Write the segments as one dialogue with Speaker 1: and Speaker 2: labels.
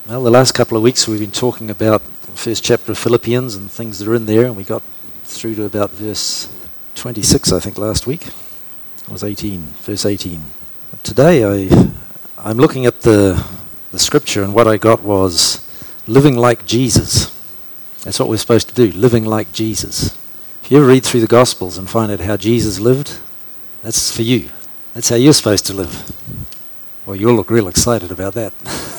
Speaker 1: Well, the last couple of weeks we've been talking about the first chapter of Philippians and things that are in there, and we got through to about verse 26, I think, last week. It was 18, verse 18. But today I'm looking at the scripture, and what I got was living like Jesus. That's what we're supposed to do, living like Jesus. If you ever read through the Gospels and find out how Jesus lived, that's for you. That's how you're supposed to live. Well, you'll look real excited about that.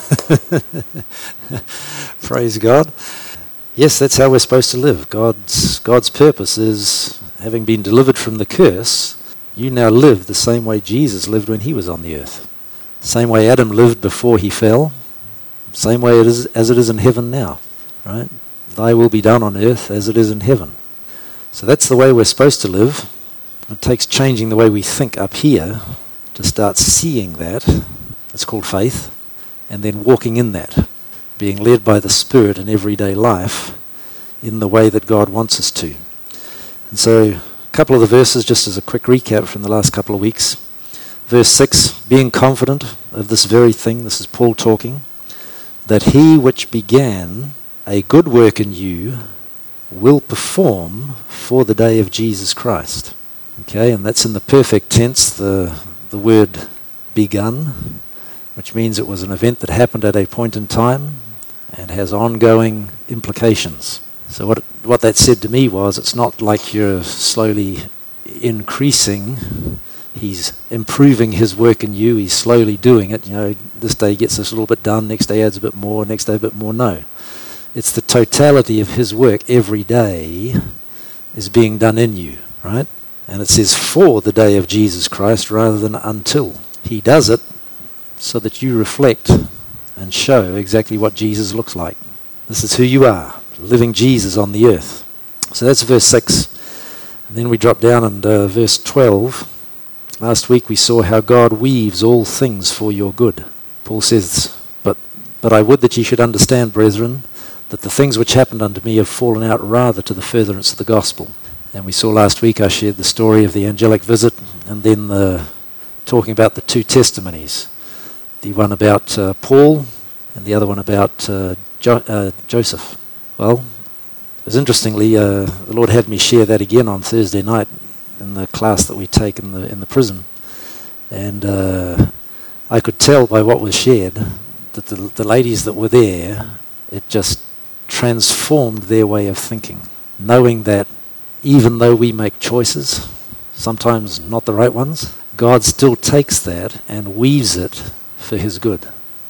Speaker 1: Praise God. Yes, that's how we're supposed to live. God's purpose is, having been delivered from the curse, you now live the same way Jesus lived when he was on the earth. Same way Adam lived before he fell. Same way as it is in heaven now. Right? Thy will be done on earth as it is in heaven. So that's the way we're supposed to live. It takes changing the way we think up here to start seeing that. It's called faith. And then walking in that, being led by the Spirit in everyday life in the way that God wants us to. And so a couple of the verses, just as a quick recap from the last couple of weeks. Verse 6, being confident of this very thing, this is Paul talking, that he which began a good work in you will perform for the day of Jesus Christ. Okay, and that's in the perfect tense, the word begun, which means it was an event that happened at a point in time and has ongoing implications. So what that said to me was, it's not like you're slowly increasing. He's improving his work in you. He's slowly doing it. You know, this day gets this little bit done, next day adds a bit more, next day a bit more. No. It's the totality of his work every day is being done in you, right? And it says for the day of Jesus Christ rather than until. He does it so that you reflect and show exactly what Jesus looks like. This is who you are, living Jesus on the earth. So that's verse 6. And then we drop down and verse 12. Last week we saw how God weaves all things for your good. Paul says, but I would that ye should understand, brethren, that the things which happened unto me have fallen out rather to the furtherance of the gospel. And we saw last week I shared the story of the angelic visit and then talking about the two testimonies. The one about Paul and the other one about Joseph. Well, it was interestingly, the Lord had me share that again on Thursday night in the class that we take in the prison. And I could tell by what was shared that the ladies that were there, it just transformed their way of thinking. Knowing that even though we make choices, sometimes not the right ones, God still takes that and weaves it for his good,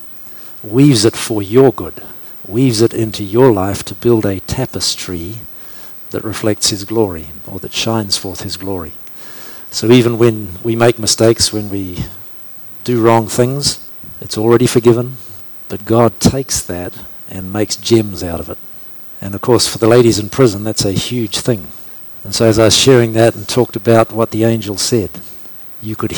Speaker 1: weaves it for your good, weaves it into your life to build a tapestry that reflects his glory or that shines forth his glory. So even when we make mistakes, when we do wrong things, it's already forgiven, but God takes that and makes gems out of it. And of course for the ladies in prison, that's a huge thing. And so as I was sharing that and talked about what the angel said, you could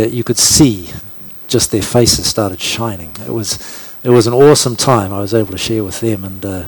Speaker 1: see just their faces started shining. It was an awesome time I was able to share with them, and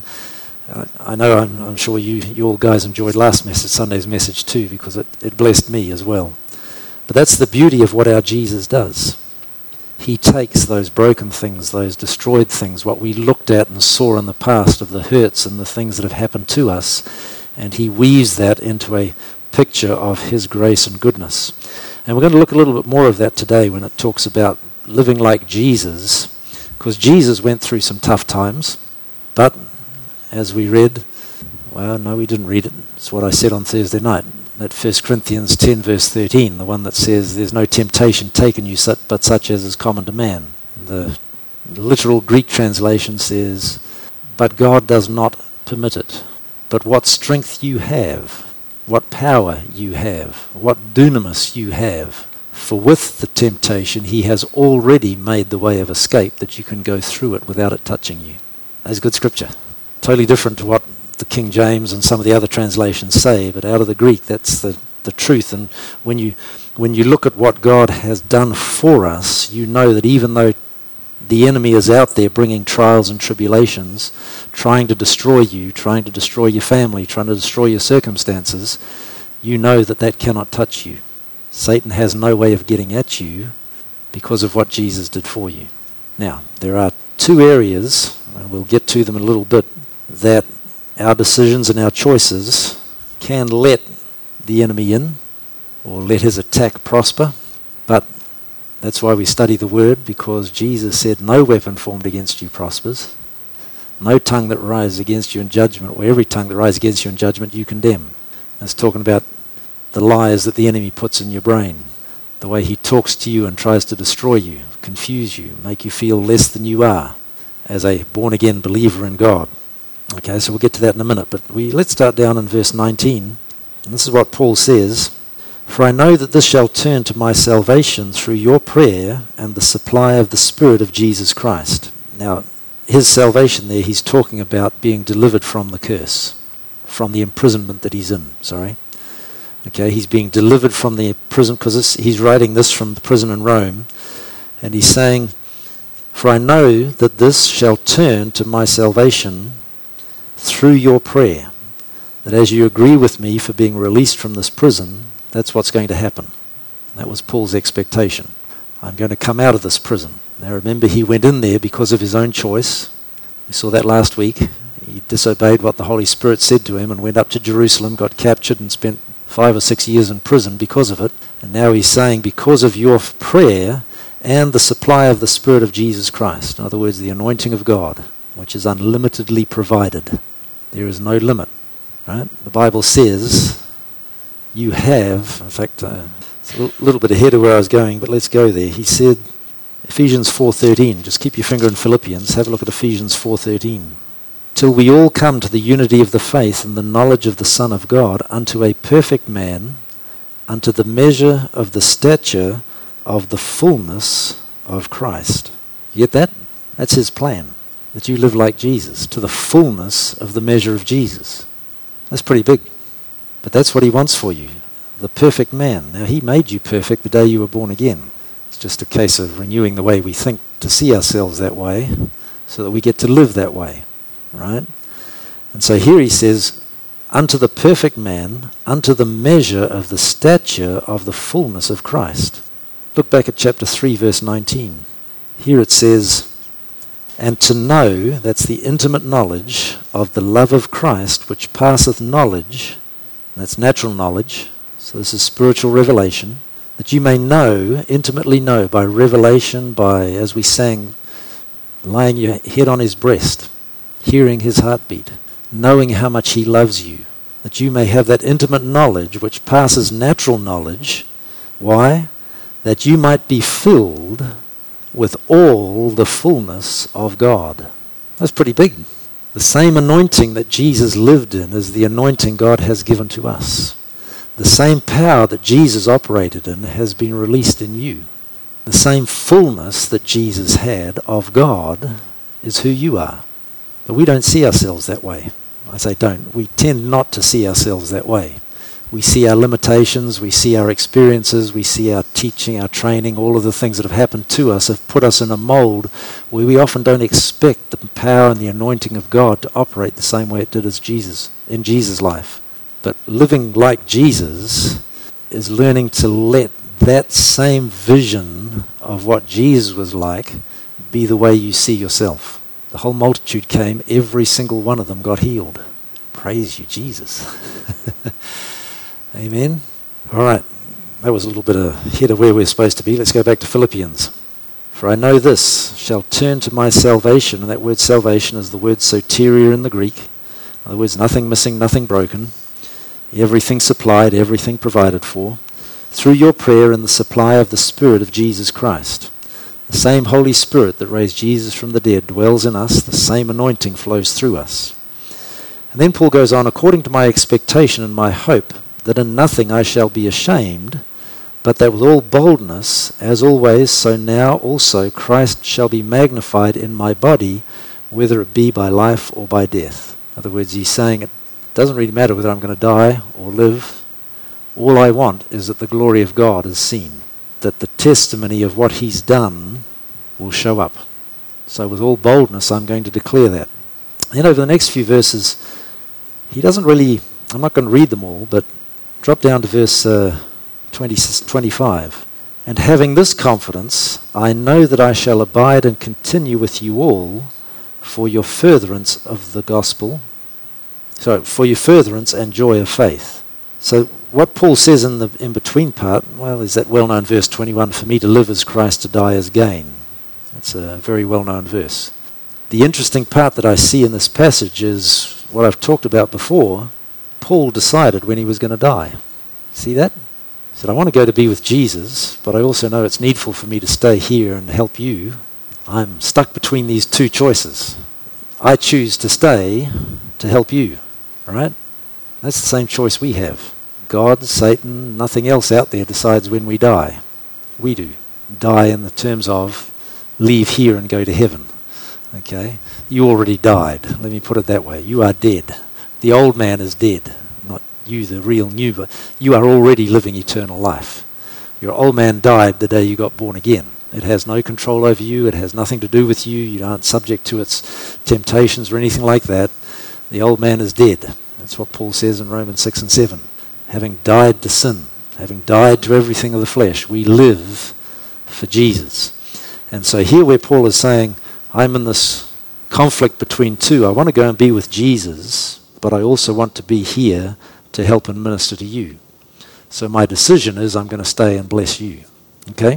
Speaker 1: I know I'm sure you all guys enjoyed Sunday's message too, because it blessed me as well. But that's the beauty of what our Jesus does. He takes those broken things, those destroyed things, what we looked at and saw in the past of the hurts and the things that have happened to us, and he weaves that into a picture of his grace and goodness. And we're going to look a little bit more of that today when it talks about living like Jesus, because Jesus went through some tough times, but as we read, well, no, we didn't read it. It's what I said on Thursday night, that 1 Corinthians 10 verse 13, the one that says, there's no temptation taken you but such as is common to man. The literal Greek translation says, but God does not permit it. But what strength you have, what power you have, what dunamis you have, for with the temptation he has already made the way of escape that you can go through it without it touching you. That's good scripture. Totally different to what the King James and some of the other translations say, but out of the Greek that's the truth. And when you look at what God has done for us, you know that even though the enemy is out there bringing trials and tribulations, trying to destroy you, trying to destroy your family, trying to destroy your circumstances, you know that cannot touch you. Satan has no way of getting at you because of what Jesus did for you. Now, there are two areas, and we'll get to them in a little bit, that our decisions and our choices can let the enemy in or let his attack prosper. But that's why we study the Word, because Jesus said, no weapon formed against you prospers. No tongue that rises against you in judgment, or every tongue that rises against you in judgment you condemn. That's talking about the lies that the enemy puts in your brain, the way he talks to you and tries to destroy you, confuse you, make you feel less than you are as a born-again believer in God. Okay, so we'll get to that in a minute, but let's start down in verse 19. And this is what Paul says: "For I know that this shall turn to my salvation through your prayer and the supply of the Spirit of Jesus Christ." Now, his salvation there, he's talking about being delivered from the curse, from the imprisonment that he's in, Okay, he's being delivered from the prison, because he's writing this from the prison in Rome, and he's saying, "For I know that this shall turn to my salvation through your prayer," that as you agree with me for being released from this prison, that's what's going to happen. That was Paul's expectation. I'm going to come out of this prison. Now remember, he went in there because of his own choice. We saw that last week. He disobeyed what the Holy Spirit said to him and went up to Jerusalem, got captured and spent 5 or 6 years in prison because of it. And now he's saying, because of your prayer and the supply of the Spirit of Jesus Christ, in other words, the anointing of God, which is unlimitedly provided. There is no limit, right? The Bible says you have, in fact, it's a little bit ahead of where I was going, but let's go there. He said, Ephesians 4:13, just keep your finger in Philippians, have a look at Ephesians 4:13. "Till we all come to the unity of the faith and the knowledge of the Son of God, unto a perfect man, unto the measure of the stature of the fullness of Christ." You get that? That's his plan, that you live like Jesus, to the fullness of the measure of Jesus. That's pretty big. But that's what he wants for you, the perfect man. Now, he made you perfect the day you were born again. It's just a case of renewing the way we think to see ourselves that way, so that we get to live that way, right? And so here he says, unto the perfect man, unto the measure of the stature of the fullness of Christ. Look back at chapter 3, verse 19. Here it says, "And to know," that's the intimate knowledge of the love of Christ, which passeth knowledge, and that's natural knowledge, so this is spiritual revelation, "that you may know, intimately know, by revelation, by, as we sang, laying your head on his breast, hearing his heartbeat, knowing how much he loves you, that you may have that intimate knowledge which passes natural knowledge." Why? "That you might be filled with all the fullness of God." That's pretty big. The same anointing that Jesus lived in is the anointing God has given to us. The same power that Jesus operated in has been released in you. The same fullness that Jesus had of God is who you are. But we don't see ourselves that way. I say don't. We tend not to see ourselves that way. We see our limitations, we see our experiences, we see our teaching, our training, all of the things that have happened to us have put us in a mold where we often don't expect the power and the anointing of God to operate the same way it did as Jesus, in Jesus' life. But living like Jesus is learning to let that same vision of what Jesus was like be the way you see yourself. The whole multitude came, every single one of them got healed. Praise you, Jesus. Amen. All right, that was a little bit ahead of where we're supposed to be. Let's go back to Philippians. "For I know this shall turn to my salvation," and that word salvation is the word soteria in the Greek. In other words, nothing missing, nothing broken, everything supplied, everything provided for, "through your prayer and the supply of the Spirit of Jesus Christ." The same Holy Spirit that raised Jesus from the dead dwells in us. The same anointing flows through us. And then Paul goes on, "According to my expectation and my hope, that in nothing I shall be ashamed, but that with all boldness, as always, so now also Christ shall be magnified in my body, whether it be by life or by death." In other words, he's saying it doesn't really matter whether I'm going to die or live. All I want is that the glory of God is seen, that the testimony of what he's done will show up. So with all boldness, I'm going to declare that. Then over the next few verses, he doesn't really, I'm not going to read them all, but drop down to verse 25. "And having this confidence, I know that I shall abide and continue with you all for your furtherance of the gospel. So, for your furtherance and joy of faith. So what Paul says in the in-between part, well, is that well-known verse 21, for me to live is Christ, to die is gain. That's a very well-known verse. The interesting part that I see in this passage is what I've talked about before. Paul decided when he was going to die. See that? He said, I want to go to be with Jesus, but I also know it's needful for me to stay here and help you. I'm stuck between these two choices. I choose to stay to help you. All right? That's the same choice we have. God, Satan, nothing else out there decides when we die. We do. Die in the terms of leave here and go to heaven. Okay? You already died. Let me put it that way. You are dead. The old man is dead. Not you, the real new, but you are already living eternal life. Your old man died the day you got born again. It has no control over you. It has nothing to do with you. You aren't subject to its temptations or anything like that. The old man is dead. That's what Paul says in Romans 6 and 7. Having died to sin, having died to everything of the flesh, we live for Jesus. And so here where Paul is saying, I'm in this conflict between two. I want to go and be with Jesus, but I also want to be here to help and minister to you. So my decision is I'm going to stay and bless you. Okay?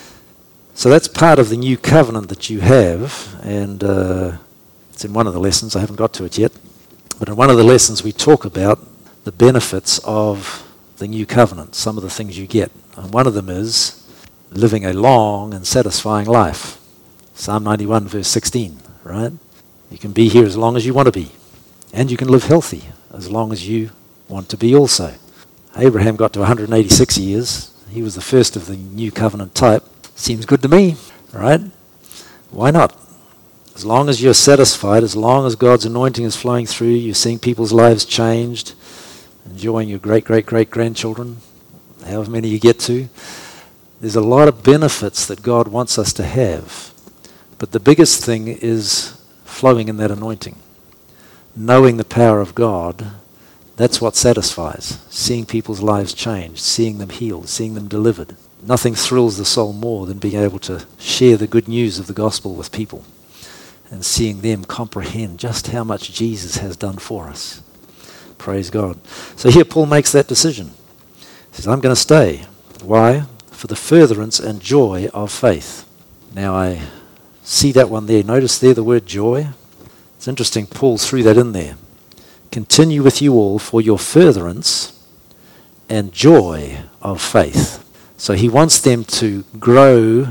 Speaker 1: So that's part of the new covenant that you have, and it's in one of the lessons. I haven't got to it yet. But in one of the lessons we talk about the benefits of the new covenant, some of the things you get. And one of them is living a long and satisfying life. Psalm 91 verse 16, right? You can be here as long as you want to be. And you can live healthy as long as you want to be also. Abraham got to 186 years. He was the first of the new covenant type. Seems good to me, right? Why not? As long as you're satisfied, as long as God's anointing is flowing through, you're seeing people's lives changed, enjoying your great-great-great-grandchildren, however many you get to, there's a lot of benefits that God wants us to have. But the biggest thing is flowing in that anointing. Knowing the power of God, that's what satisfies. Seeing people's lives changed, seeing them healed, seeing them delivered. Nothing thrills the soul more than being able to share the good news of the gospel with people and seeing them comprehend just how much Jesus has done for us. Praise God. So here Paul makes that decision. He says, I'm going to stay. Why? For the furtherance and joy of faith. Now I see that one there. Notice there the word joy. It's interesting, Paul threw that in there. Continue with you all for your furtherance and joy of faith. So he wants them to grow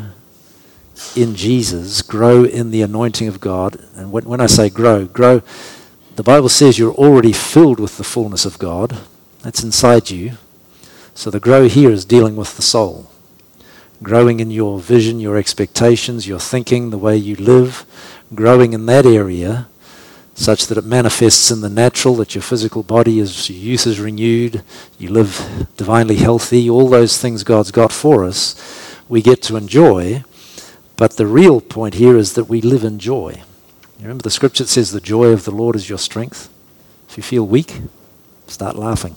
Speaker 1: in Jesus, grow in the anointing of God. And when I say grow, the Bible says you're already filled with the fullness of God. That's inside you. So the grow here is dealing with the soul. Growing in your vision, your expectations, your thinking, the way you live. Growing in that area such that it manifests in the natural, that your physical body, your youth is renewed, you live divinely healthy. All those things God's got for us, we get to enjoy. But the real point here is that we live in joy. You remember the scripture that says the joy of the Lord is your strength? If you feel weak, start laughing.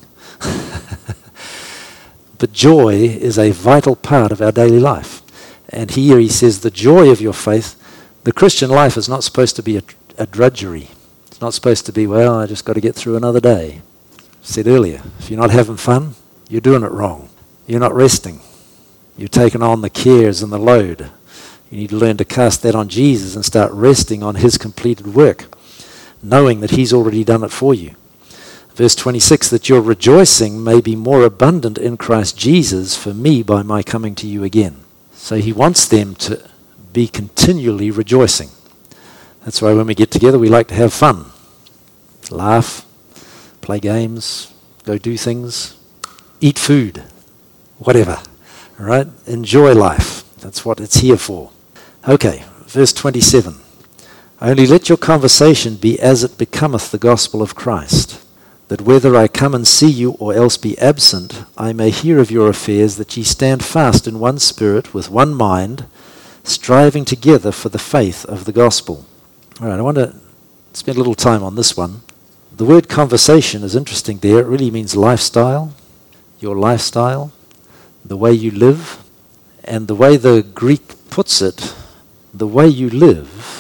Speaker 1: But joy is a vital part of our daily life. And here he says the joy of your faith. The Christian life is not supposed to be a drudgery. It's not supposed to be, well, I just got to get through another day. I said earlier, if you're not having fun, you're doing it wrong. You're not resting. You're taking on the cares and the load. You need to learn to cast that on Jesus and start resting on his completed work, knowing that he's already done it for you. Verse 26, that your rejoicing may be more abundant in Christ Jesus for me by my coming to you again. So he wants them to be continually rejoicing. That's why when we get together, we like to have fun. Laugh, play games, go do things, eat food, whatever. All right? Enjoy life. That's what it's here for. Okay, verse 27. Only let your conversation be as it becometh the gospel of Christ, that whether I come and see you or else be absent, I may hear of your affairs, that ye stand fast in one spirit, with one mind, striving together for the faith of the gospel. All right, I want to spend a little time on this one. The word conversation is interesting there. It really means lifestyle, your lifestyle, the way you live. And the way the Greek puts it, the way you live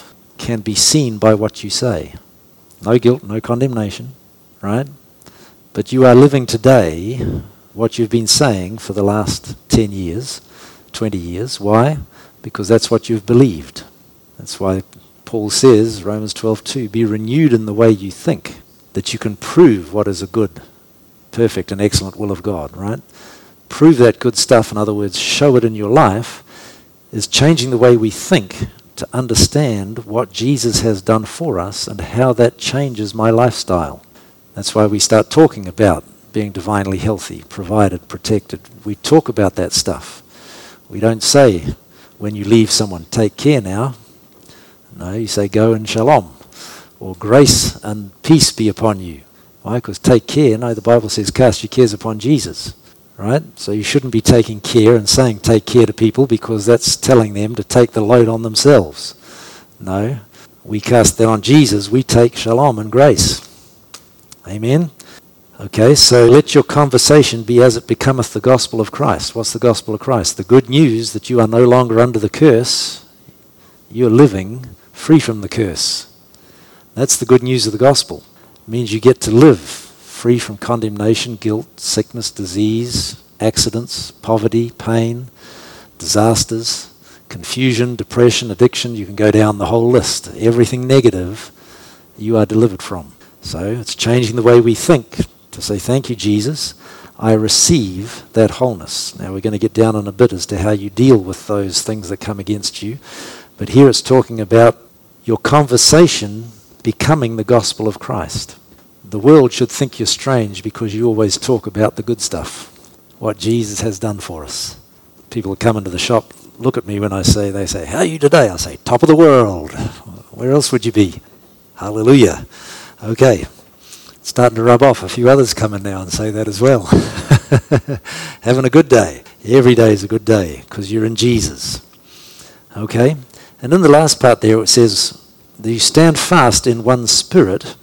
Speaker 1: can be seen by what you say. No guilt, no condemnation, right? But you are living today what you've been saying for the last 10 years, 20 years. Why? Because that's what you've believed. That's why Paul says, Romans 12:2, be renewed in the way you think, that you can prove what is a good, perfect, and excellent will of God, right? Prove that good stuff, in other words, show it in your life, is changing the way we think to understand what Jesus has done for us and how that changes my lifestyle. That's why we start talking about being divinely healthy, provided, protected. We talk about that stuff. We don't say, when you leave someone, take care now. No, you say, go and shalom, or grace and peace be upon you. Why? Because take care, no, the Bible says cast your cares upon Jesus, right? So you shouldn't be taking care and saying take care to people, because that's telling them to take the load on themselves. No, we cast that on Jesus, we take shalom and grace. Amen? Okay, so let your conversation be as it becometh the gospel of Christ. What's the gospel of Christ? The good news that you are no longer under the curse. You're living free from the curse. That's the good news of the gospel. It means you get to live free from condemnation, guilt, sickness, disease, accidents, poverty, pain, disasters, confusion, depression, addiction. You can go down the whole list. Everything negative you are delivered from. So it's changing the way we think to say, thank you, Jesus. I receive that wholeness. Now we're going to get down in a bit as to how you deal with those things that come against you. But here it's talking about your conversation becoming the gospel of Christ. The world should think you're strange because you always talk about the good stuff, what Jesus has done for us. People come into the shop, look at me when they say, how are you today? I say, top of the world. Where else would you be? Hallelujah. Okay. It's starting to rub off. A few others come in now and say that as well. Having a good day. Every day is a good day because you're in Jesus. Okay? And in the last part there it says, that you stand fast in one spirit.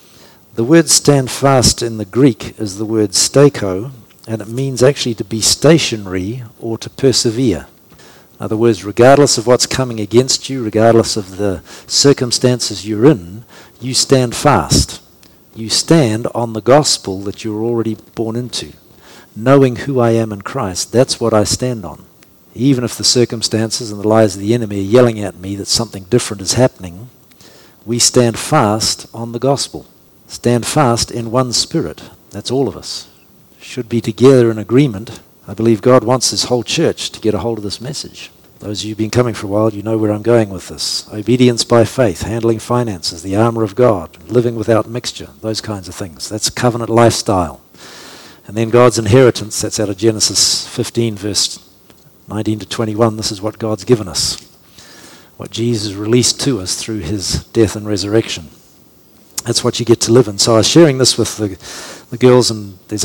Speaker 1: The word stand fast in the Greek is the word stako, and it means actually to be stationary or to persevere. In other words, regardless of what's coming against you, regardless of the circumstances you're in, you stand fast. You stand on the gospel that you're already born into. Knowing who I am in Christ, that's what I stand on. Even if the circumstances and the lies of the enemy are yelling at me that something different is happening, we stand fast on the gospel. Stand fast in one spirit. That's all of us. Should be together in agreement. I believe God wants this whole church to get a hold of this message. Those of you who've been coming for a while, you know where I'm going with this. Obedience by faith, handling finances, the armor of God, living without mixture, those kinds of things. That's covenant lifestyle. And then God's inheritance, that's out of Genesis 15, verse 19 to 21. This is what God's given us. What Jesus released to us through his death and resurrection. That's what you get to live in. So I was sharing this with the girls, and there's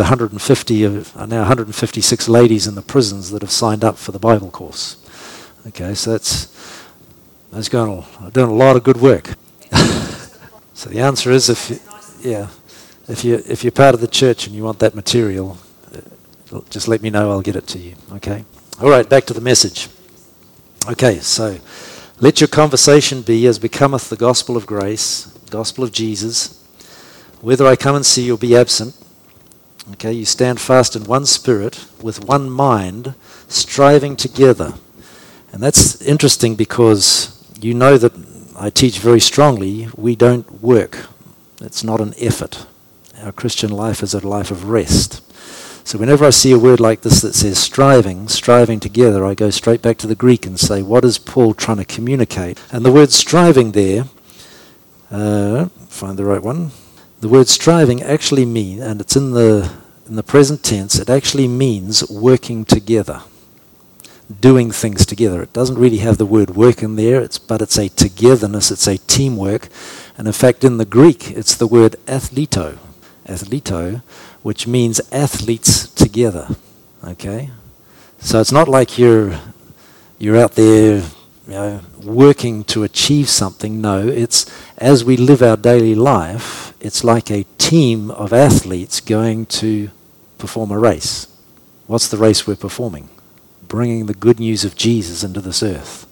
Speaker 1: 156 ladies in the prisons that have signed up for the Bible course. Okay, so that's doing a lot of good work. So the answer is, if you're part of the church and you want that material, just let me know. I'll get it to you. Okay. All right. Back to the message. Okay. So let your conversation be as becometh the gospel of grace, gospel of Jesus. Whether I come and see you or be absent. Okay. You stand fast in one spirit with one mind, striving together. And that's interesting because you know that I teach very strongly, we don't work. It's not an effort. Our Christian life is a life of rest. So whenever I see a word like this that says striving together, I go straight back to the Greek and say, what is Paul trying to communicate? And the word striving there, find the right one. The word striving actually means, and it's in the present tense, it actually means working together. Doing things together. It doesn't really have the word work in there, but it's a togetherness, it's a teamwork. And in fact, in the Greek, it's the word athleto, which means athletes together. Okay? So it's not like you're out there, working to achieve something. No, it's as we live our daily life, it's like a team of athletes going to perform a race. What's the race we're performing? Bringing the good news of Jesus into this earth,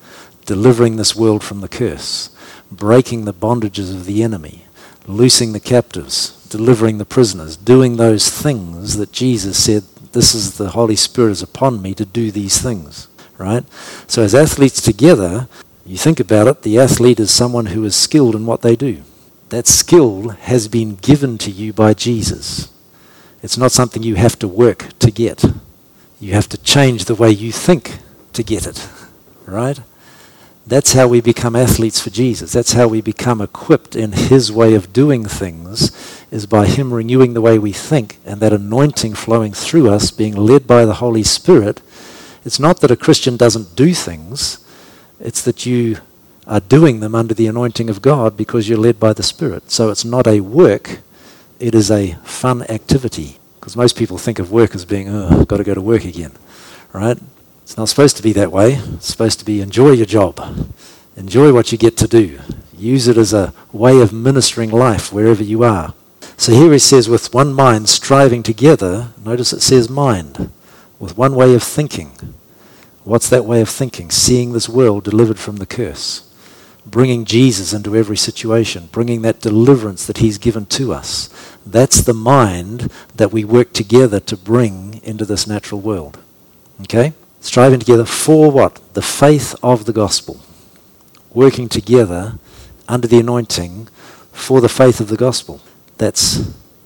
Speaker 1: delivering this world from the curse, breaking the bondages of the enemy, loosing the captives, delivering the prisoners, doing those things that Jesus said, this is the Holy Spirit is upon me to do these things, right? So as athletes together, you think about it, the athlete is someone who is skilled in what they do. That skill has been given to you by Jesus. It's not something you have to work to get. You have to change the way you think to get it, right? That's how we become athletes for Jesus. That's how we become equipped in his way of doing things, is by him renewing the way we think and that anointing flowing through us, being led by the Holy Spirit. It's not that a Christian doesn't do things. It's that you are doing them under the anointing of God because you're led by the Spirit. So it's not a work, it is a fun activity. Because most people think of work as being, oh, I've got to go to work again, right? It's not supposed to be that way. It's supposed to be enjoy your job. Enjoy what you get to do. Use it as a way of ministering life wherever you are. So here he says, with one mind striving together, notice it says mind, with one way of thinking. What's that way of thinking? Seeing this world delivered from the curse. Bringing Jesus into every situation. Bringing that deliverance that he's given to us. That's the mind that we work together to bring into this natural world. Okay? Striving together for what? The faith of the gospel. Working together under the anointing for the faith of the gospel. That's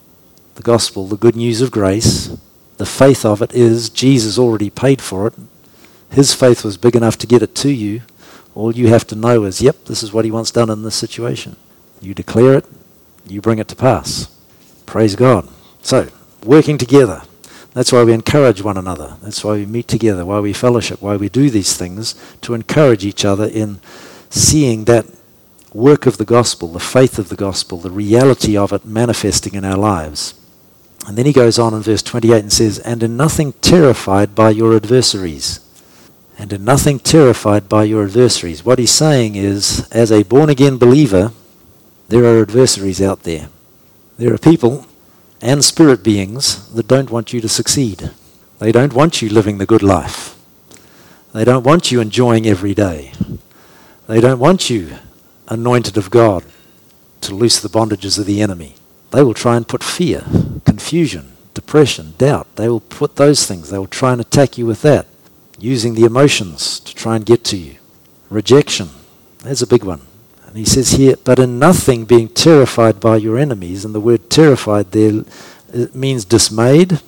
Speaker 1: the gospel, the good news of grace. The faith of it is Jesus already paid for it. His faith was big enough to get it to you. All you have to know is, yep, this is what he wants done in this situation. You declare it, you bring it to pass. Praise God. So, working together. That's why we encourage one another. That's why we meet together, why we fellowship, why we do these things, to encourage each other in seeing that work of the gospel, the faith of the gospel, the reality of it manifesting in our lives. And then he goes on in verse 28 and says, and in nothing terrified by your adversaries. And in nothing terrified by your adversaries. What he's saying is, as a born-again believer, there are adversaries out there. There are people and spirit beings that don't want you to succeed. They don't want you living the good life. They don't want you enjoying every day. They don't want you anointed of God to loose the bondages of the enemy. They will try and put fear, confusion, depression, doubt. They will put those things. They will try and attack you with that, using the emotions to try and get to you. Rejection, that's a big one. And he says here, but in nothing being terrified by your enemies, and the word terrified there, it means dismayed,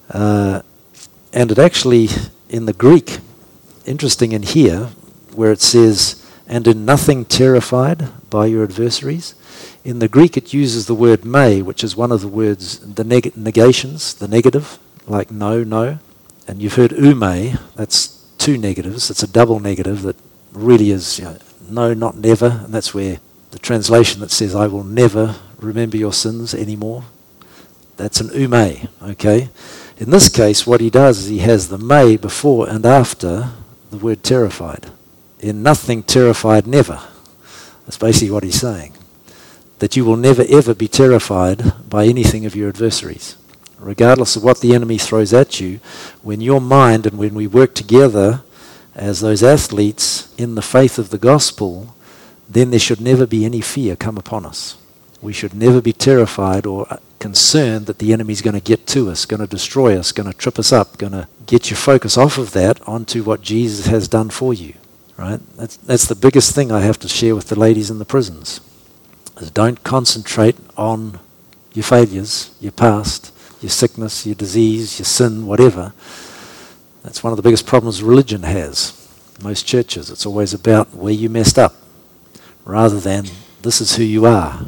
Speaker 1: and it actually, in the Greek, interesting in here, where it says, and in nothing terrified by your adversaries, in the Greek it uses the word may, which is one of the words, the negations, the negative, like no, no. And you've heard ume, that's two negatives, it's a double negative that really is, no, not never, and that's where the translation that says, I will never remember your sins anymore, that's an ume, okay? In this case, what he does is he has the may before and after the word terrified. In nothing terrified never. That's basically what he's saying. That you will never ever be terrified by anything of your adversaries. Regardless of what the enemy throws at you, when your mind and when we work together as those athletes in the faith of the gospel, then there should never be any fear come upon us. We should never be terrified or concerned that the enemy's going to get to us, going to destroy us, going to trip us up, going to get your focus off of that onto what Jesus has done for you. Right? That's the biggest thing I have to share with the ladies in the prisons. Is don't concentrate on your failures, your past, your sickness, your disease, your sin, whatever. That's one of the biggest problems religion has. Most churches, it's always about where you messed up, rather than this is who you are.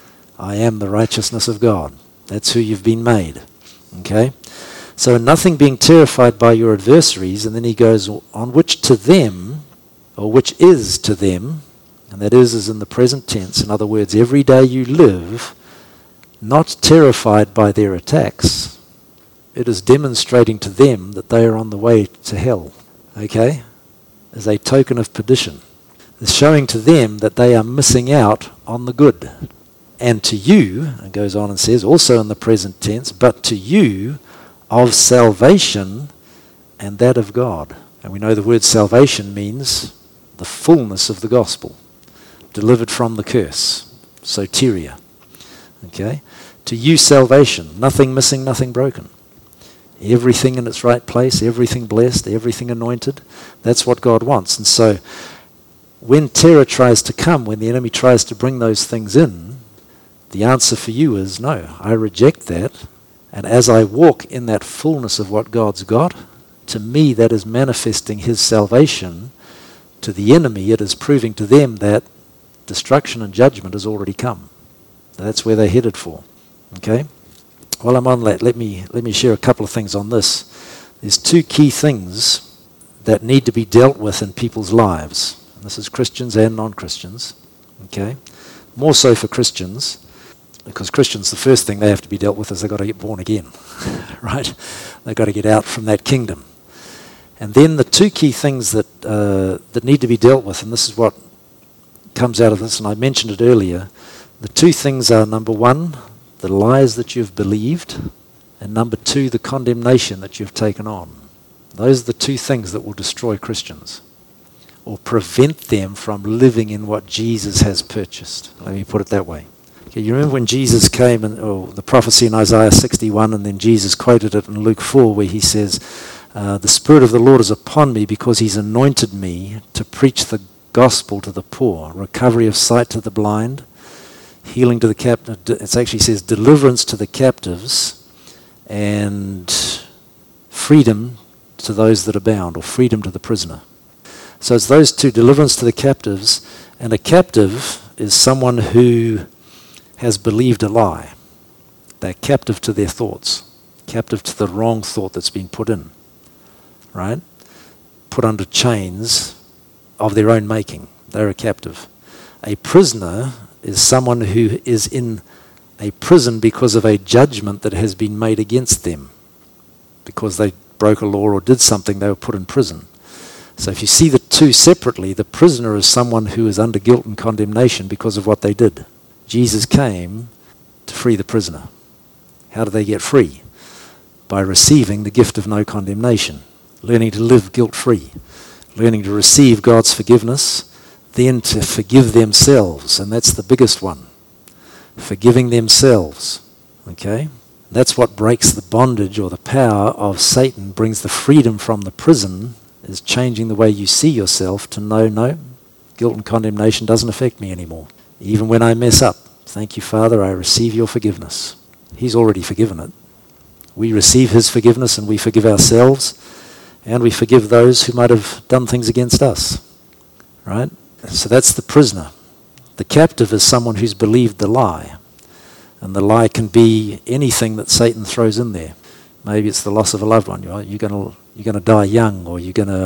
Speaker 1: I am the righteousness of God. That's who you've been made. Okay? So nothing being terrified by your adversaries, and then he goes on, which to them, or which is to them, and that is in the present tense. In other words, every day you live, not terrified by their attacks, it is demonstrating to them that they are on the way to hell, okay, as a token of perdition. It's showing to them that they are missing out on the good. And to you, and goes on and says, also in the present tense, but to you of salvation and that of God. And we know the word salvation means the fullness of the gospel, delivered from the curse, soteria. Okay? To you salvation, nothing missing, nothing broken. Everything in its right place, everything blessed, everything anointed. That's what God wants. And so when terror tries to come, when the enemy tries to bring those things in, the answer for you is no, I reject that. And as I walk in that fullness of what God's got, to me that is manifesting his salvation. To the enemy, it is proving to them that destruction and judgment has already come. That's where they're headed for. Okay? While I'm on that, let me share a couple of things on this. There's two key things that need to be dealt with in people's lives. And this is Christians and non-Christians. Okay? More so for Christians, because Christians, the first thing they have to be dealt with is they've got to get born again. Right? They've got to get out from that kingdom. And then the two key things that need to be dealt with, and this is what comes out of this, and I mentioned it earlier, the two things are, number one, the lies that you've believed, and number two, the condemnation that you've taken on. Those are the two things that will destroy Christians or prevent them from living in what Jesus has purchased. Let me put it that way. Okay, you remember when Jesus came, or the prophecy in Isaiah 61, and then Jesus quoted it in Luke 4, where he says, the Spirit of the Lord is upon me because he's anointed me to preach the gospel to the poor, recovery of sight to the blind, healing to the captive. It actually says deliverance to the captives and freedom to those that are bound, or freedom to the prisoner. So it's those two, deliverance to the captives, and a captive is someone who has believed a lie. They're captive to their thoughts, captive to the wrong thought that's been put in, right? Put under chains of their own making. They're a captive. A prisoner is someone who is in a prison because of a judgment that has been made against them. Because they broke a law or did something, they were put in prison. So if you see the two separately, the prisoner is someone who is under guilt and condemnation because of what they did. Jesus came to free the prisoner. How do they get free? By receiving the gift of no condemnation, learning to live guilt-free, learning to receive God's forgiveness, then to forgive themselves, and that's the biggest one. Forgiving themselves, okay? That's what breaks the bondage or the power of Satan, brings the freedom from the prison, is changing the way you see yourself to know, no, guilt and condemnation doesn't affect me anymore. Even when I mess up, thank you, Father, I receive your forgiveness. He's already forgiven it. We receive his forgiveness and we forgive ourselves, and we forgive those who might have done things against us, right? So that's the prisoner. The captive is someone who's believed the lie. And the lie can be anything that Satan throws in there. Maybe it's the loss of a loved one. You're going to die young, or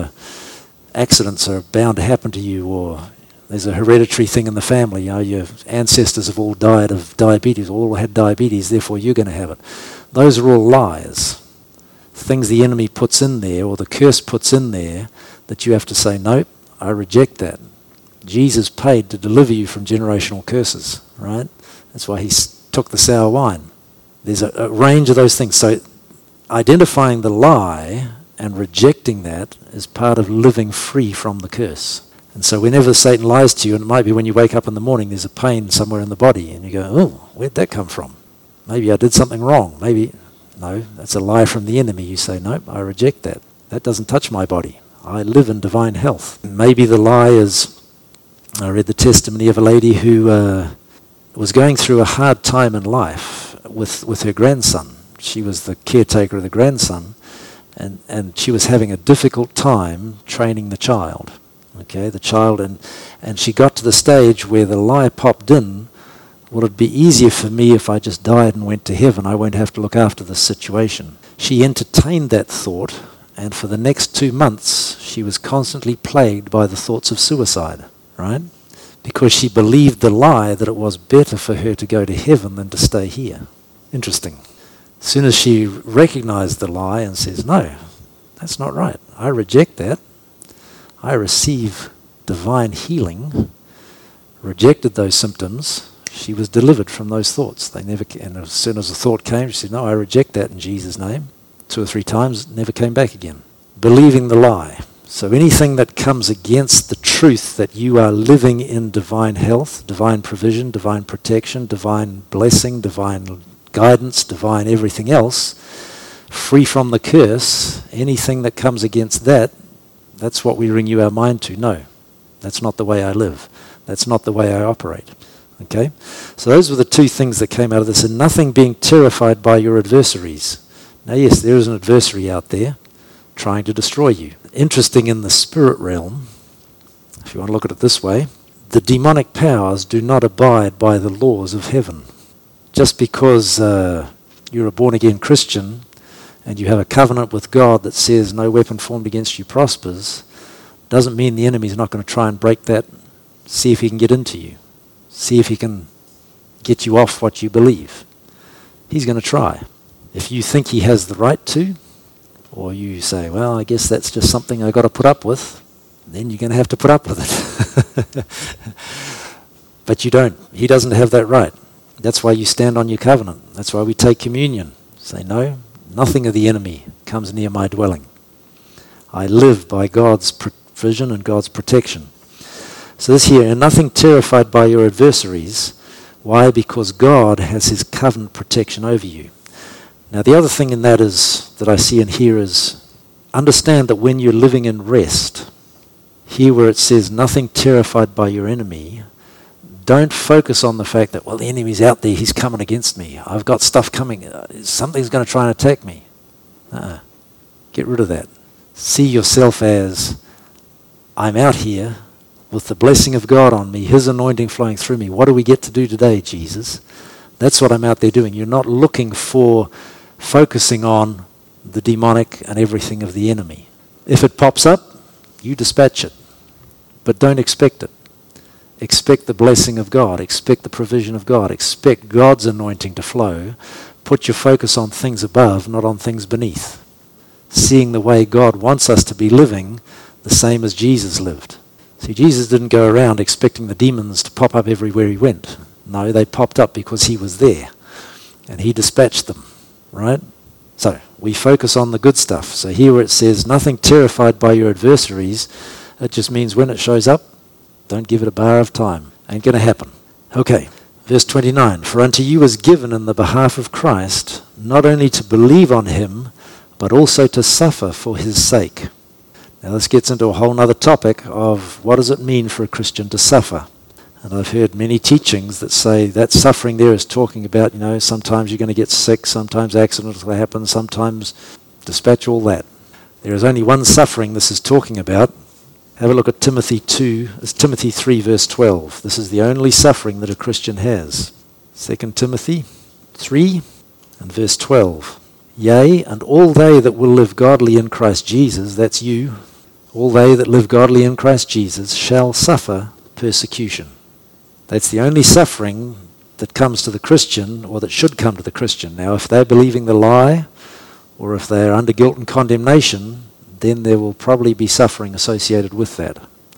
Speaker 1: accidents are bound to happen to you, or there's a hereditary thing in the family. Your ancestors have all died of diabetes, all had diabetes, therefore you're going to have it. Those are all lies. Things the enemy puts in there, or the curse puts in there, that you have to say, nope, I reject that. Jesus paid to deliver you from generational curses, right? That's why he took the sour wine. There's a range of those things. So identifying the lie and rejecting that is part of living free from the curse. And so whenever Satan lies to you, and it might be when you wake up in the morning, there's a pain somewhere in the body, and you go, oh, where'd that come from? Maybe I did something wrong. Maybe, no, that's a lie from the enemy. You say, nope, I reject that. That doesn't touch my body. I live in divine health. Maybe the lie is, I read the testimony of a lady who was going through a hard time in life with her grandson. She was the caretaker of the grandson, and she was having a difficult time training the child. Okay, the child, and she got to the stage where the lie popped in, well, it'd be easier for me if I just died and went to heaven. I won't have to look after this situation. She entertained that thought, and for the next 2 months, she was constantly plagued by the thoughts of suicide, right? Because she believed the lie that it was better for her to go to heaven than to stay here. Interesting. As soon as she recognized the lie and says, no, that's not right. I reject that. I receive divine healing, rejected those symptoms, she was delivered from those thoughts. And as soon as the thought came, she said, no, I reject that in Jesus' name. 2 or 3 times, never came back again. Believing the lie. So anything that comes against the truth that you are living in divine health, divine provision, divine protection, divine blessing, divine guidance, divine everything else, free from the curse, anything that comes against that, that's what we renew our mind to. No, that's not the way I live. That's not the way I operate. Okay? So those were the two things that came out of this. And nothing being terrified by your adversaries. Now yes, there is an adversary out there trying to destroy you. Interesting, in the spirit realm, if you want to look at it this way, the demonic powers do not abide by the laws of heaven. Just because you're a born-again Christian and you have a covenant with God that says no weapon formed against you prospers, doesn't mean the enemy's not going to try and break that, see if he can get into you, see if he can get you off what you believe. He's going to try. If you think he has the right to, or you say, well, I guess that's just something I've got to put up with, then you're going to have to put up with it. But you don't. He doesn't have that right. That's why you stand on your covenant. That's why we take communion. Say, no, nothing of the enemy comes near my dwelling. I live by God's provision and God's protection. So this here, and nothing terrified by your adversaries. Why? Because God has his covenant protection over you. Now the other thing in that is, that I see and hear is, understand that when you're living in rest, here where it says nothing terrified by your enemy, don't focus on the fact that, well, the enemy's out there, he's coming against me, I've got stuff coming, something's going to try and attack me. Get rid of that. See yourself as, I'm out here with the blessing of God on me, his anointing flowing through me. What do we get to do today, Jesus? That's what I'm out there doing. You're not looking for focusing on the demonic and everything of the enemy. If it pops up, you dispatch it. But don't expect it. Expect the blessing of God. Expect the provision of God. Expect God's anointing to flow. Put your focus on things above, not on things beneath. Seeing the way God wants us to be living, the same as Jesus lived. See, Jesus didn't go around expecting the demons to pop up everywhere he went. No, they popped up because he was there. And he dispatched them. Right? So, we focus on the good stuff. So here where it says, nothing terrified by your adversaries, it just means when it shows up, don't give it a bar of time. Ain't going to happen. Okay, verse 29. For unto you is given in the behalf of Christ, not only to believe on him, but also to suffer for his sake. Now this gets into a whole other topic of what does it mean for a Christian to suffer? And I've heard many teachings that say that suffering there is talking about, sometimes you're going to get sick, sometimes accidents will happen, sometimes dispatch all that. There is only one suffering this is talking about. Have a look at Timothy 2, it's Timothy 3 verse 12. This is the only suffering that a Christian has. 2 Timothy 3 and verse 12. Yea, and all they that will live godly in Christ Jesus, that's you, all they that live godly in Christ Jesus shall suffer persecution. That's the only suffering that comes to the Christian, or that should come to the Christian. Now, if they're believing the lie, or if they're under guilt and condemnation, then there will probably be suffering associated with that.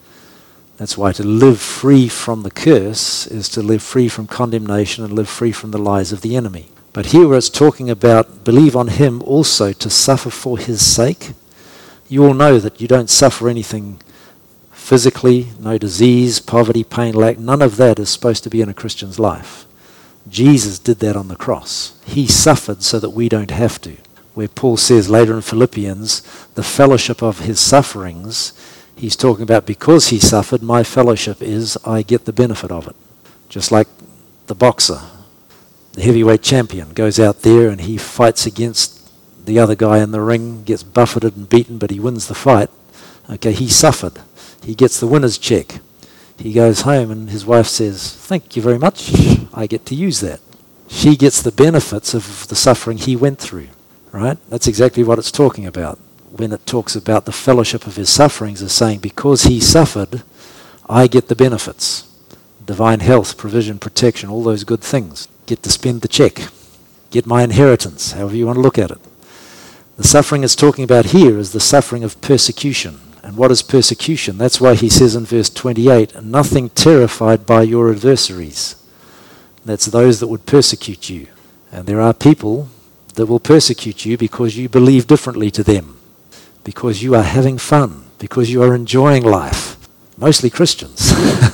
Speaker 1: That's why to live free from the curse is to live free from condemnation and live free from the lies of the enemy. But here where it's talking about believe on him also to suffer for his sake, you all know that you don't suffer anything physically, no disease, poverty, pain, lack, none of that is supposed to be in a Christian's life. Jesus did that on the cross. He suffered so that we don't have to. Where Paul says later in Philippians, the fellowship of his sufferings, he's talking about because he suffered, my fellowship is I get the benefit of it. Just like the boxer, the heavyweight champion, goes out there and he fights against the other guy in the ring, gets buffeted and beaten, but he wins the fight. Okay, he suffered. He gets the winner's check. He goes home and his wife says, thank you very much, I get to use that. She gets the benefits of the suffering he went through, right? That's exactly what it's talking about. When it talks about the fellowship of his sufferings, is saying because he suffered, I get the benefits. Divine health, provision, protection, all those good things. Get to spend the check. Get my inheritance, however you want to look at it. The suffering it's talking about here is the suffering of persecution. And what is persecution? That's why he says in verse 28, nothing terrified by your adversaries. That's those that would persecute you. And there are people that will persecute you because you believe differently to them, because you are having fun, because you are enjoying life. Mostly Christians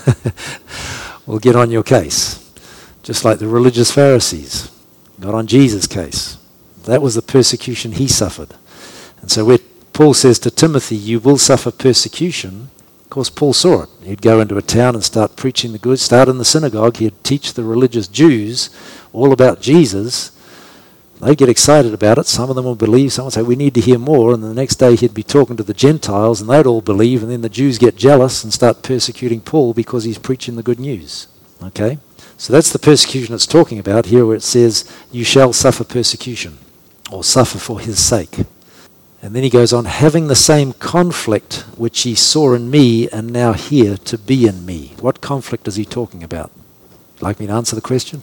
Speaker 1: will get on your case, just like the religious Pharisees got on Jesus' case. That was the persecution he suffered. And so where Paul says to Timothy, you will suffer persecution, of course Paul saw it. He'd go into a town and start preaching the good, start in the synagogue, he'd teach the religious Jews all about Jesus. They'd get excited about it, some of them would believe, some would say we need to hear more, and the next day he'd be talking to the Gentiles and they'd all believe, and then the Jews get jealous and start persecuting Paul because he's preaching the good news. Okay? So that's the persecution it's talking about here, where it says, you shall suffer persecution, or suffer for his sake. And then he goes on, having the same conflict which ye saw in me and now hear to be in me. What conflict is he talking about? Like me to answer the question?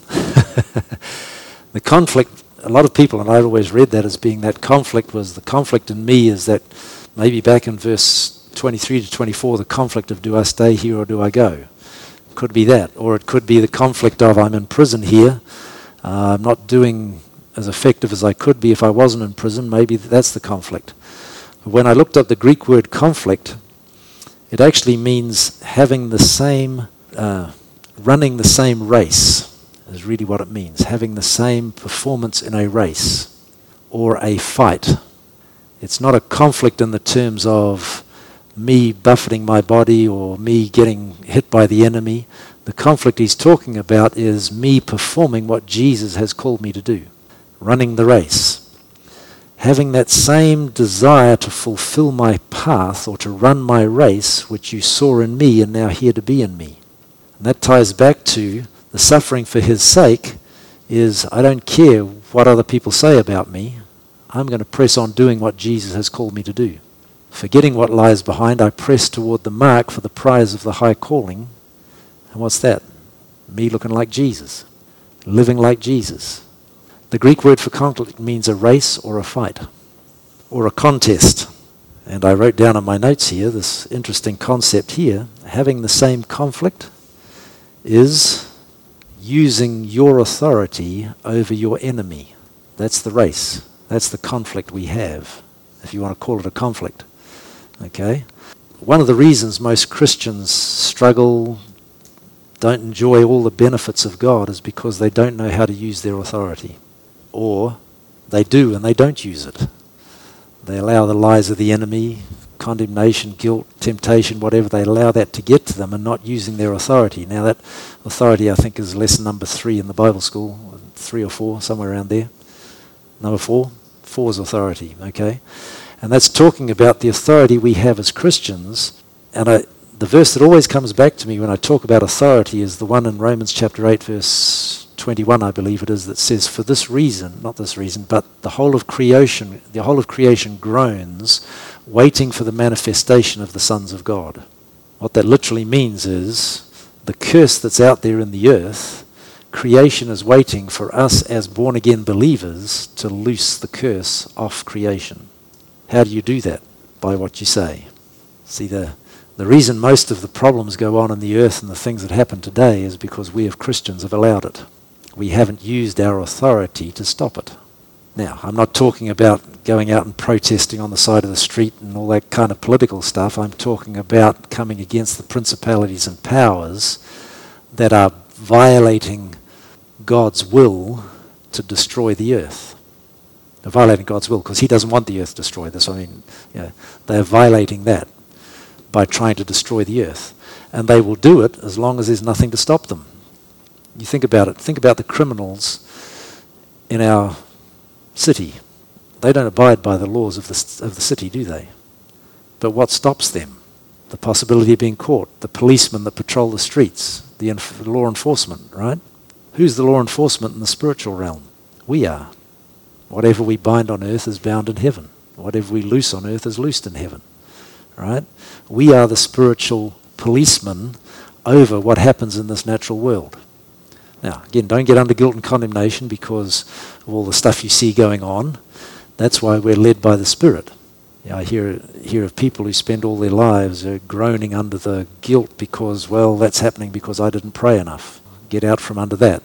Speaker 1: The conflict, a lot of people, and I've always read that as being that conflict was, the conflict in me is that, maybe back in verse 23 to 24, the conflict of do I stay here or do I go? Could be that. Or it could be the conflict of I'm in prison here, I'm not doing as effective as I could be if I wasn't in prison. Maybe that's the conflict. When I looked up the Greek word conflict, it actually means having the same, running the same race is really what it means. Having the same performance in a race or a fight. It's not a conflict in the terms of me buffeting my body or me getting hit by the enemy. The conflict he's talking about is me performing what Jesus has called me to do. Running the race, having that same desire to fulfill my path or to run my race which you saw in me and now hear to be in me. And that ties back to the suffering for his sake is I don't care what other people say about me, I'm going to press on doing what Jesus has called me to do. Forgetting what lies behind, I press toward the mark for the prize of the high calling. And what's that? Me looking like Jesus, living like Jesus. The Greek word for conflict means a race or a fight or a contest. And I wrote down on my notes here this interesting concept here. Having the same conflict is using your authority over your enemy. That's the race. That's the conflict we have, if you want to call it a conflict. Okay? One of the reasons most Christians struggle, don't enjoy all the benefits of God is because they don't know how to use their authority. Or they do and they don't use it. They allow the lies of the enemy, condemnation, guilt, temptation, whatever, they allow that to get to them and not using their authority. Now that authority I think is lesson number 3 in the Bible school, 3 or 4, somewhere around there. Number 4 is authority, okay? And that's talking about the authority we have as Christians. And the verse that always comes back to me when I talk about authority is the one in Romans chapter 8 verse 21, I believe it is, that says, for this reason, not this reason, but the whole of creation groans, waiting for the manifestation of the sons of God. What that literally means is the curse that's out there in the earth, creation is waiting for us as born-again believers to loose the curse off creation. How do you do that? By what you say. See, the reason most of the problems go on in the earth and the things that happen today is because we as Christians have allowed it. We haven't used our authority to stop it. Now, I'm not talking about going out and protesting on the side of the street and all that kind of political stuff. I'm talking about coming against the principalities and powers that are violating God's will to destroy the earth. They're violating God's will because he doesn't want the earth destroyed. That's what I mean. They're violating that by trying to destroy the earth. And they will do it as long as there's nothing to stop them. You think about it. Think about the criminals in our city. They don't abide by the laws of the city, do they? But what stops them? The possibility of being caught. The policemen that patrol the streets. The law enforcement, right? Who's the law enforcement in the spiritual realm? We are. Whatever we bind on earth is bound in heaven. Whatever we loose on earth is loosed in heaven. Right? We are the spiritual policemen over what happens in this natural world. Now, again, don't get under guilt and condemnation because of all the stuff you see going on. That's why we're led by the Spirit. I hear of people who spend all their lives groaning under the guilt because, well, that's happening because I didn't pray enough. Get out from under that.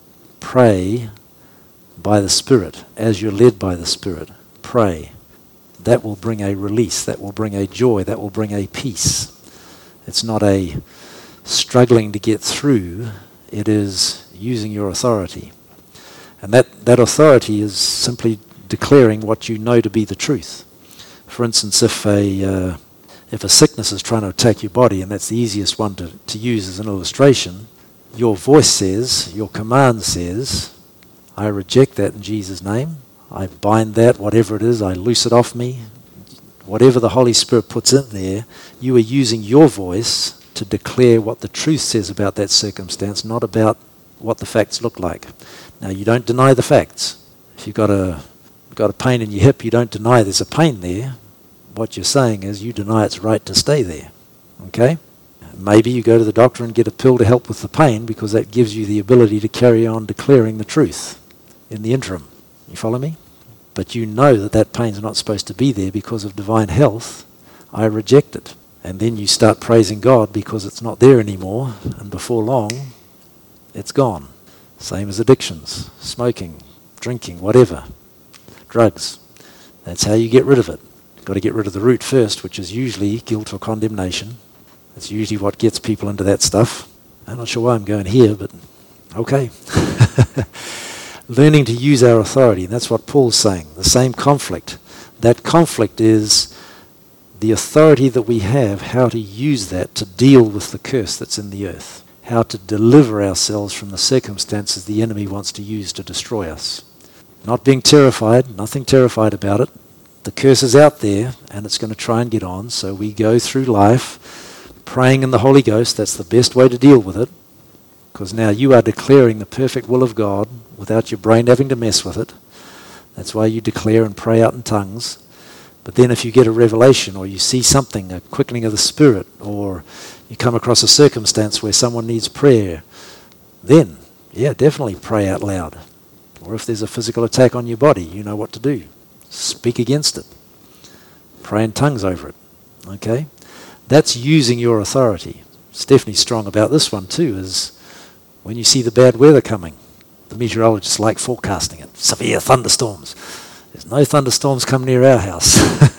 Speaker 1: Pray by the Spirit as you're led by the Spirit. Pray. that will bring a release, that will bring a joy, that will bring a peace. It's not a struggling to get through, it is using your authority. And that authority is simply declaring what you know to be the truth. For instance, if a sickness is trying to attack your body, and that's the easiest one to use as an illustration, your voice says, your command says, I reject that in Jesus' name. I bind that, whatever it is, I loose it off me. Whatever the Holy Spirit puts in there, you are using your voice to declare what the truth says about that circumstance, not about what the facts look like. Now, you don't deny the facts. If you've got a pain in your hip, you don't deny there's a pain there. What you're saying is you deny its right to stay there. Okay? Maybe you go to the doctor and get a pill to help with the pain because that gives you the ability to carry on declaring the truth in the interim. You follow me? But you know that pain's not supposed to be there because of divine health. I reject it. And then you start praising God because it's not there anymore, and before long, it's gone. Same as addictions, smoking, drinking, whatever, drugs. That's how you get rid of it. You've got to get rid of the root first, which is usually guilt or condemnation. That's usually what gets people into that stuff. I'm not sure why I'm going here, but okay. Learning to use our authority, and that's what Paul's saying. The same conflict. That conflict is the authority that we have, how to use that to deal with the curse that's in the earth. How to deliver ourselves from the circumstances the enemy wants to use to destroy us. Not being terrified, nothing terrified about it. The curse is out there and it's going to try and get on, so we go through life praying in the Holy Ghost. That's the best way to deal with it, because now you are declaring the perfect will of God without your brain having to mess with it. That's why you declare and pray out in tongues. But then if you get a revelation or you see something, a quickening of the Spirit, or you come across a circumstance where someone needs prayer, then, yeah, definitely pray out loud. Or if there's a physical attack on your body, you know what to do. Speak against it. Pray in tongues over it. Okay? That's using your authority. Stephanie's strong about this one too, is when you see the bad weather coming, the meteorologists like forecasting it. Severe thunderstorms. There's no thunderstorms come near our house.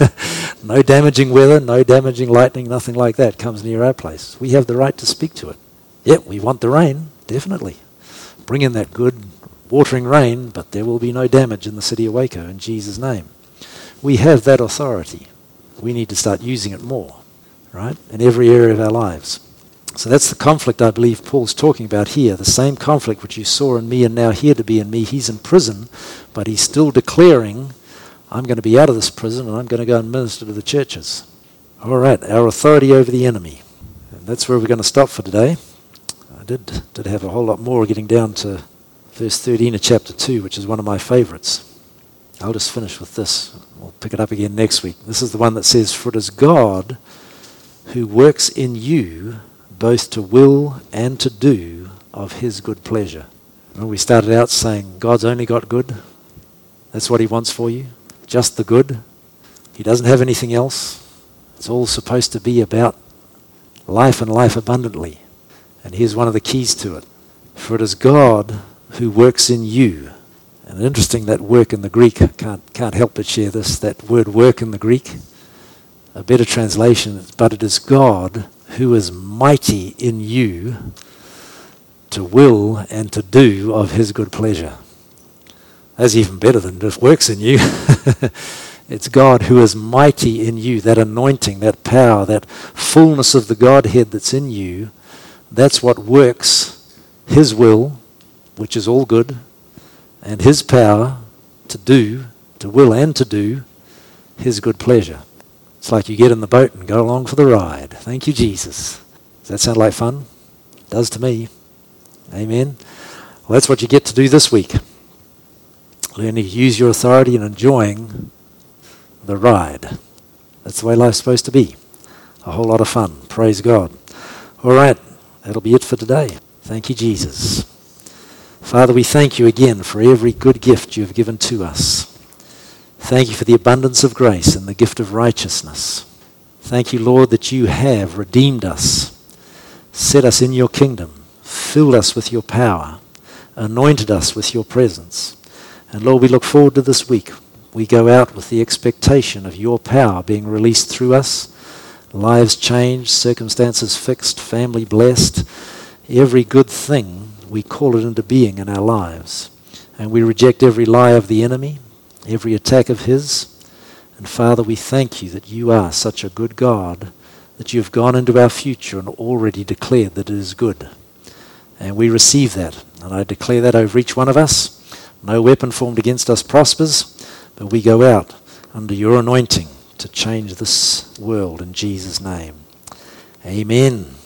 Speaker 1: No damaging weather, no damaging lightning, nothing like that comes near our place. We have the right to speak to it. Yep, we want the rain, definitely. Bring in that good watering rain, but there will be no damage in the city of Waco in Jesus' name. We have that authority. We need to start using it more, right, in every area of our lives. So that's the conflict I believe Paul's talking about here, the same conflict which you saw in me and now here to be in me. He's in prison, but he's still declaring, I'm going to be out of this prison and I'm going to go and minister to the churches. All right, our authority over the enemy. And that's where we're going to stop for today. I did have a whole lot more getting down to verse 13 of chapter 2, which is one of my favorites. I'll just finish with this. We'll pick it up again next week. This is the one that says, For it is God who works in you both to will and to do of his good pleasure. When we started out saying God's only got good, that's what he wants for you, just the good. He doesn't have anything else. It's all supposed to be about life and life abundantly. And here's one of the keys to it. For it is God who works in you. And interesting, that work in the Greek, can't help but share this, that word work in the Greek, a better translation is, but it is God who is mighty in you to will and to do of his good pleasure. That's even better than just works in you. It's God who is mighty in you, that anointing, that power, that fullness of the Godhead that's in you. That's what works his will, which is all good, and his power to do, to will and to do his good pleasure. It's like you get in the boat and go along for the ride. Thank you, Jesus. Does that sound like fun? It does to me. Amen. Well, that's what you get to do this week. Learning to use your authority and enjoying the ride. That's the way life's supposed to be. A whole lot of fun. Praise God. All right. That'll be it for today. Thank you, Jesus. Father, we thank you again for every good gift you have given to us. Thank you for the abundance of grace and the gift of righteousness. Thank you, Lord, that you have redeemed us, set us in your kingdom, filled us with your power, anointed us with your presence. And Lord, we look forward to this week We go out with the expectation of your power being released through us, lives changed, circumstances fixed, family blessed. Every good thing, we call it into being in our lives. And we reject every lie of the enemy, every attack of his. And Father, we thank you that you are such a good God, that you have gone into our future and already declared that it is good. And we receive that. And I declare that over each one of us. No weapon formed against us prospers, but we go out under your anointing to change this world in Jesus' name. Amen.